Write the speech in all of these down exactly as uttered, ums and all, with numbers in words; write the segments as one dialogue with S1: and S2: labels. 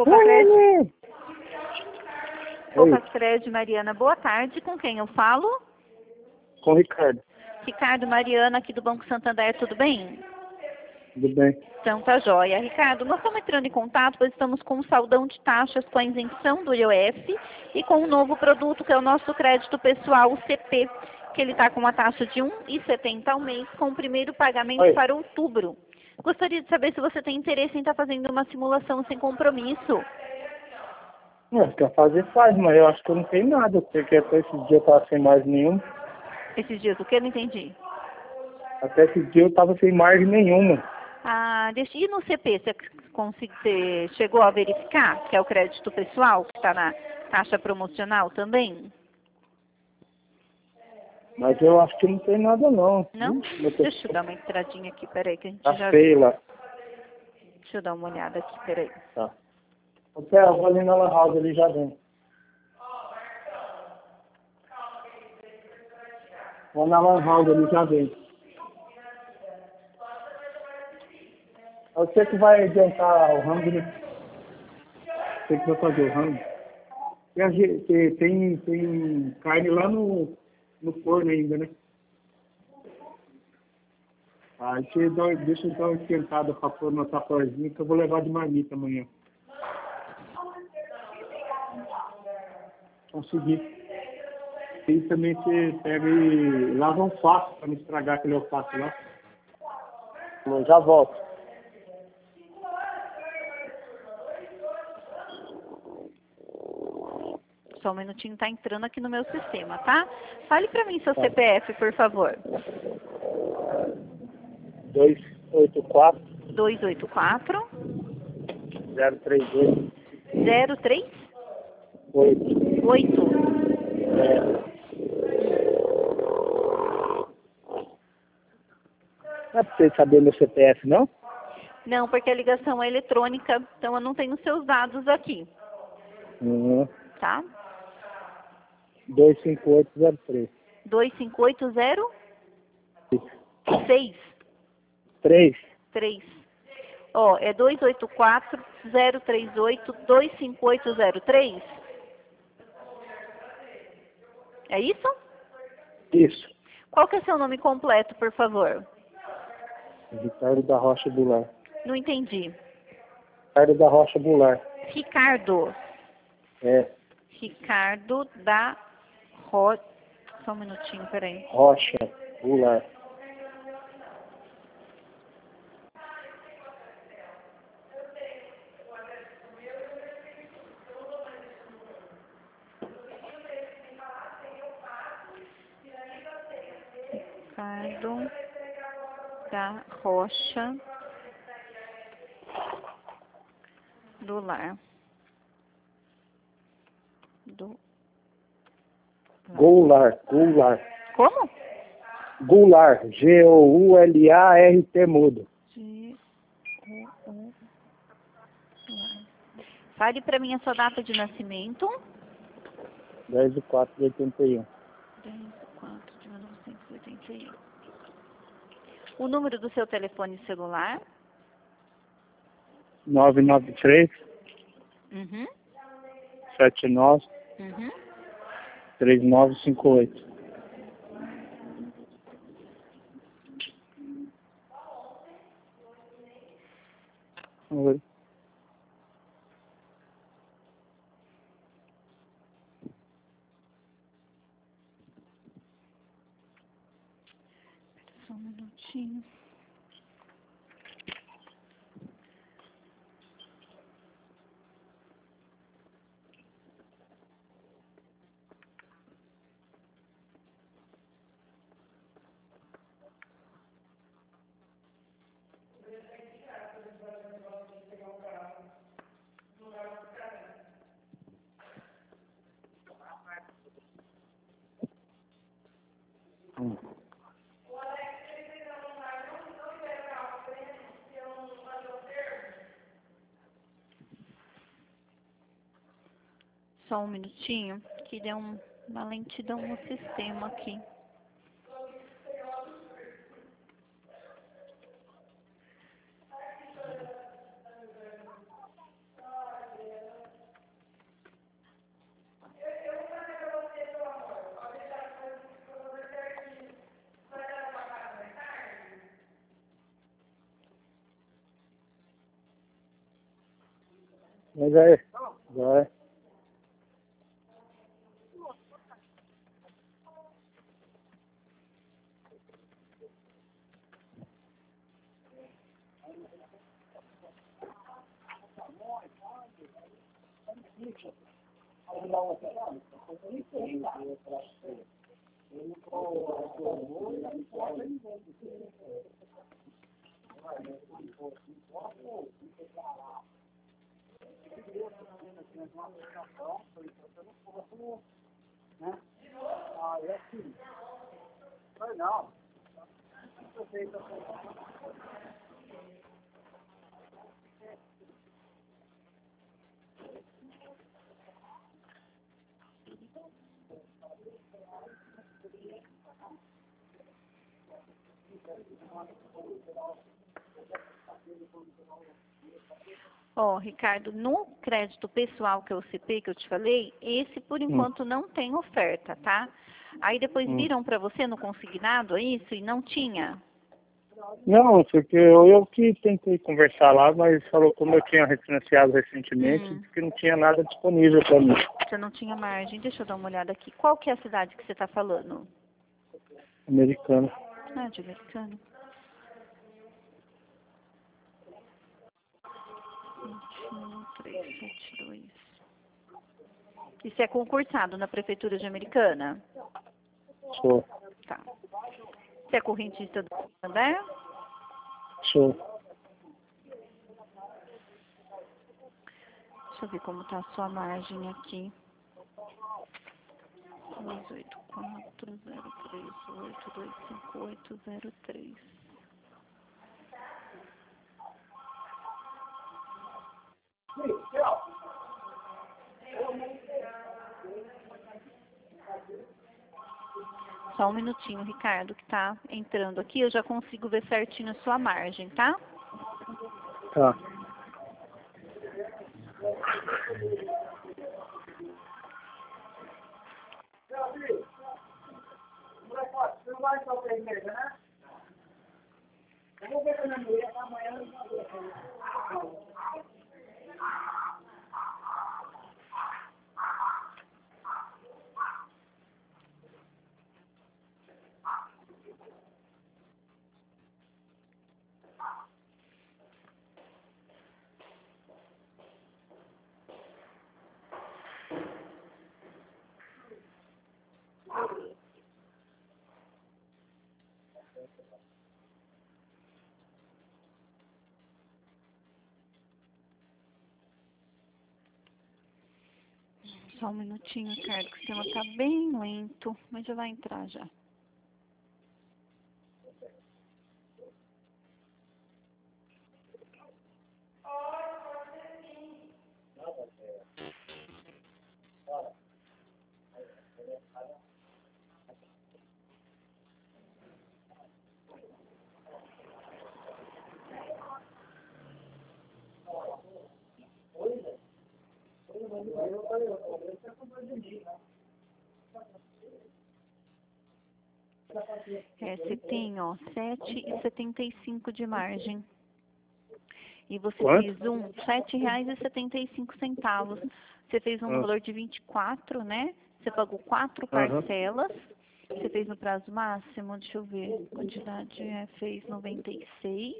S1: Cofacred.
S2: Oi.
S1: Cofacred, Mariana, boa tarde. Com quem eu falo?
S2: Com o Ricardo.
S1: Ricardo, Mariana, aqui do Banco Santander, tudo bem?
S2: Tudo bem?
S1: Então tá jóia. Ricardo, nós estamos entrando em contato, pois estamos com um saldão de taxas com a isenção do I O F e com um novo produto que é o nosso crédito pessoal, o C P, que ele está com uma taxa de um real e setenta ao mês, com o primeiro pagamento
S2: Oi.
S1: para outubro. Gostaria de saber se você tem interesse em estar fazendo uma simulação sem compromisso.
S2: Não, quer fazer faz, mas eu acho que eu não tenho nada, porque até esse dia eu tava sem margem nenhuma.
S1: Esses dias, o que? Eu não entendi.
S2: Até esse dia eu tava sem margem nenhuma.
S1: Ah, deixa, e no C P, você, consegui, você chegou a verificar que é o crédito pessoal, que está na taxa promocional também?
S2: Mas eu acho que não tem nada não.
S1: Não?
S2: Ixi, meu
S1: Deixa eu
S2: pessoal
S1: dar uma entradinha aqui, peraí, que a gente
S2: tá
S1: já...
S2: feio lá.
S1: Deixa eu dar uma olhada aqui, peraí.
S2: Tá. Até eu vou ali na Lan House ali já vem. Vou na Lan House ali já vem. É você que vai adiantar o rango, né? Você que vai fazer o rango. Tem, a ge- tem, tem, tem carne lá no, no forno ainda, né? Aí você dá, deixa eu dar uma esquentada pra pôr na taporzinha que eu vou levar de marmita amanhã. Consegui. E também você pega e lava um alface pra não estragar aquele alface lá. Eu já volto.
S1: Só um minutinho, tá entrando aqui no meu sistema, tá? Fale pra mim seu
S2: Tá.
S1: C P F, por favor.
S2: dois oito quatro,
S1: dois oito quatro,
S2: zero três oito,
S1: zero três
S2: oito.
S1: oito.
S2: É. Não é pra você saber meu C P F, não?
S1: Não, porque a ligação é eletrônica, então eu não tenho seus dados aqui,
S2: Uhum.
S1: tá?
S2: dois cinco oito zero três.
S1: dois cinco oito zero seis
S2: três.
S1: três. Ó, é dois oito quatro, zero três oito, dois cinco oito zero três? É isso?
S2: Isso.
S1: Qual que é seu nome completo, por favor?
S2: Ricardo da Rocha Bular.
S1: Não entendi.
S2: Ricardo da Rocha Bular.
S1: Ricardo.
S2: É.
S1: Ricardo da Rocha. Só um minutinho, peraí.
S2: Rocha Bular.
S1: Ricardo da Rocha do Lar. Do
S2: Goulart. Goulart.
S1: Como?
S2: Goulart. G O U L A R T mudo.
S1: G O U Lar. Fale pra mim a sua data de nascimento.
S2: dez de quatro de oitenta e um.
S1: dez de quatro de mil novecentos e oitenta e um. O número do seu telefone celular.
S2: nove nove três,
S1: Uhum.
S2: sete nove,
S1: Uhum.
S2: três nove cinco oito. Oi.
S1: Só um minutinho.
S2: Hum.
S1: Só um minutinho, que deu um, uma lentidão no sistema aqui.
S2: Mas é, já é.
S1: Ó, Ricardo, no crédito pessoal, que é o C P que eu te falei, esse por enquanto
S2: Hum.
S1: não tem oferta, tá? Aí depois
S2: Hum.
S1: viram para você no consignado isso e não tinha?
S2: Não, porque eu, eu que tentei conversar lá, mas falou como eu tinha refinanciado recentemente,
S1: Hum,
S2: que não tinha nada disponível para mim.
S1: você não tinha margem. Deixa eu dar uma olhada aqui. Qual que é a cidade que você está falando?
S2: Americano.
S1: Ah, de Americana. vinte e um, trezentos e setenta e dois. Isso é concursado na Prefeitura de Americana?
S2: Sou.
S1: Tá. Você é correntista do Santander?
S2: Sou.
S1: Deixa eu ver como tá a sua margem aqui. dois oito quatro, zero três oito, dois cinco oito, zero três. Só um minutinho, Ricardo, que tá entrando aqui. Eu já consigo ver certinho a sua margem, tá?
S2: Tá.
S1: Só um minutinho, Ricardo, que o sistema tá bem lento, mas já vai entrar já. É, você tem, ó, sete reais e setenta e cinco de margem. E você
S2: Quanto?
S1: fez um sete reais e setenta e cinco centavos. Você fez um
S2: Ah.
S1: valor de vinte e quatro, né? Você pagou quatro
S2: Aham.
S1: parcelas. Você fez no prazo máximo, deixa eu ver, quantidade é, fez noventa e seis.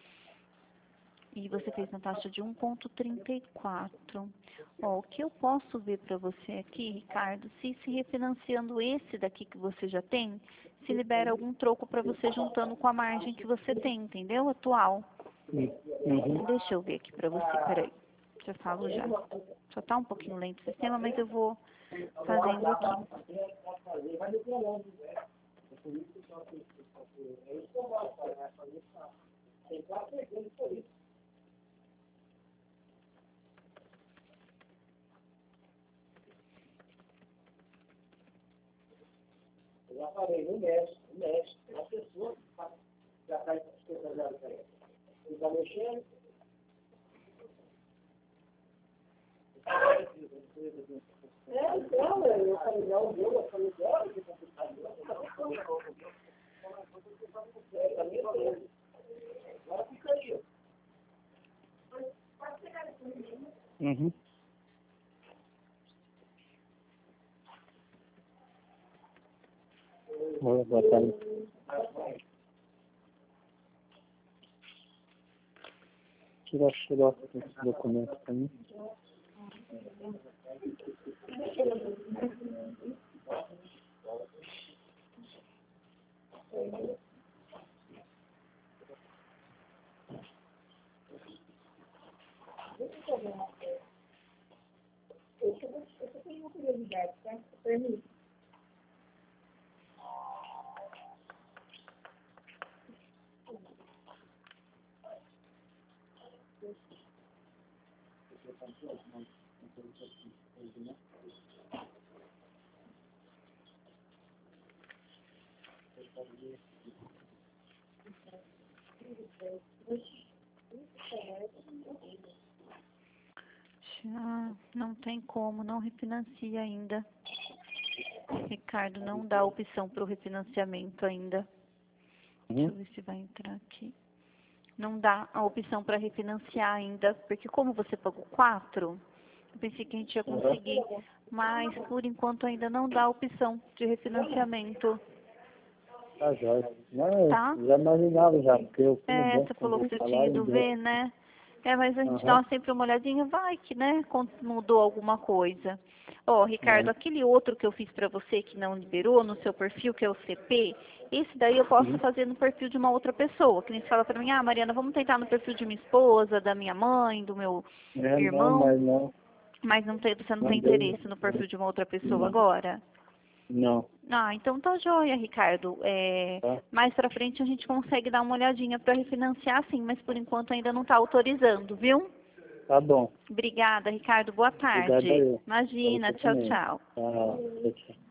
S1: E você fez na taxa de um vírgula trinta e quatro. Ó, o que eu posso ver para você aqui, Ricardo, se se refinanciando esse daqui que você já tem, se libera algum troco para você juntando com a margem que você tem, entendeu? Atual.
S2: Uhum.
S1: Deixa eu ver aqui para você, peraí. Já falo já. Só tá um pouquinho lento o sistema, mas eu vou fazendo aqui.
S2: Eu já falei, não mexe, não mexe. A pessoa já está especializada para ele. Ele está mexendo. É, então, eu falei, não, eu falei, olha que complicado. Agora fica aí. Pode pegar esse menino. Uhum. Oi, boa tarde. Tira a xerox desse documento para mim.
S3: Eu tenho uma curiosidade, tá? Permite?
S1: Ah, não tem como, não refinancia ainda. Ricardo, não dá opção para o refinanciamento ainda. Deixa eu
S2: Uhum.
S1: ver se vai entrar aqui. Não dá a opção para refinanciar ainda, porque como você pagou quatro, eu pensei que a gente ia conseguir, mas por enquanto ainda não dá a opção de refinanciamento,
S2: Tá jóia. Não,
S1: tá?
S2: eu já imaginava já, porque eu fui no
S1: É, você
S2: banco
S1: falou
S2: quando
S1: que
S2: eles
S1: você tinha
S2: falaram
S1: ido
S2: deu.
S1: ver, né? É, mas a gente dá
S2: Aham.
S1: uma- sempre uma olhadinha, vai que, né, quando mudou alguma coisa. Ó, Ricardo,
S2: Uhum.
S1: aquele outro que eu fiz pra você que não liberou no seu perfil, que é o C P, esse daí eu posso
S2: Uhum.
S1: fazer no perfil de uma outra pessoa. Que nem você fala pra mim, ah, Mariana, vamos tentar no perfil de minha esposa, da minha mãe, do meu
S2: É, não,
S1: irmão,
S2: mas não,
S1: mas não tem, você não
S2: não
S1: tem
S2: deu.
S1: interesse no perfil de uma outra pessoa
S2: Não.
S1: agora?
S2: Não.
S1: Ah, então tá joia, Ricardo. É,
S2: Tá?
S1: mais pra frente a gente consegue dar uma olhadinha pra refinanciar sim, mas por enquanto ainda não tá autorizando, viu?
S2: Tá bom.
S1: Obrigada, Ricardo. Boa
S2: Obrigado
S1: tarde.
S2: aí. Pra
S1: Imagina.
S2: você
S1: Tchau,
S2: também.
S1: tchau.
S2: Tchau. Tchau, tchau.